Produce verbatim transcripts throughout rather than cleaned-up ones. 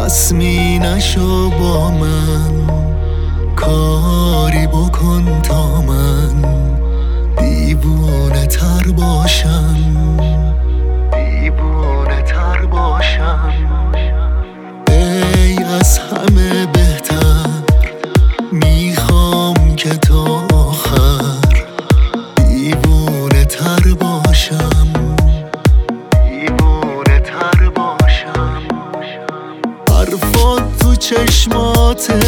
خصمی نشو با من، کاری بکن تا من دیوونه تر باشم، دیوونه تر باشم. ای از همه بهتر میخوام که تا آخر دیوونه تر باشم، دیوونه تر باشم. حرفات تو چشماته،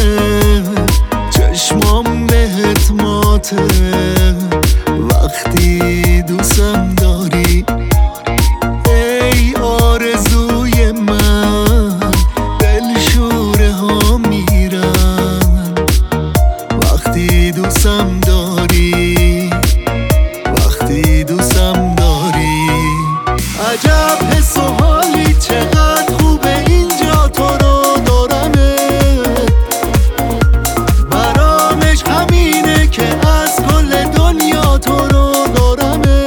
چشمام بهت ماته، وقتی دوستم داری ای آرزوی من، دل شوره ها میرن وقتی دوستم داری، وقتی دوستم داری. عجب حس و حالی، چقدر خوبه اینجا تو رو دارمه، برامش همینه که از کل دنیا تو رو دارمه.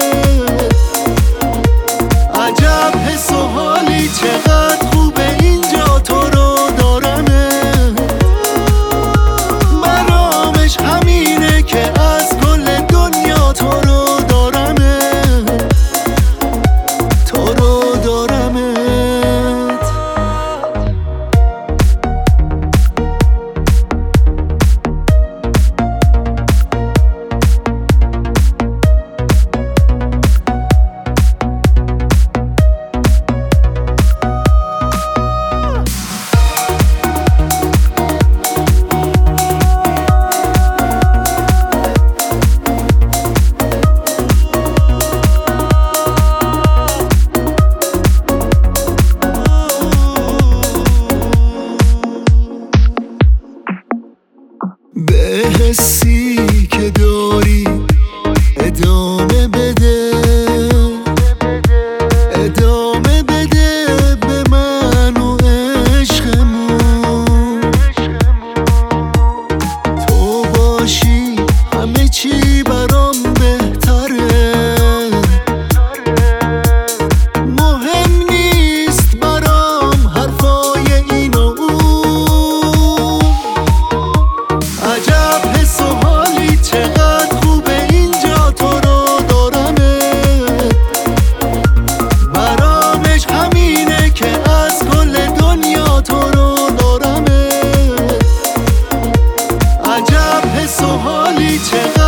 عجب حس و حالی، چقدر خوبه اینجا تو رو دارمه، برامش همینه که از کل دنیا تو رو دارمه، تو رو دارمه. به حسی که داری ادامه بده، ادامه بده به من و عشقمون. تو باشی همه چی برام بهتره، مهم نیست برام حرفای این و اون. عجب حس و حالی، چقدر خوبه اینجا تو رو دارمه، برامش همینه که از کل دنیا تو رو دارمه. عجب حس و حالی، چقدر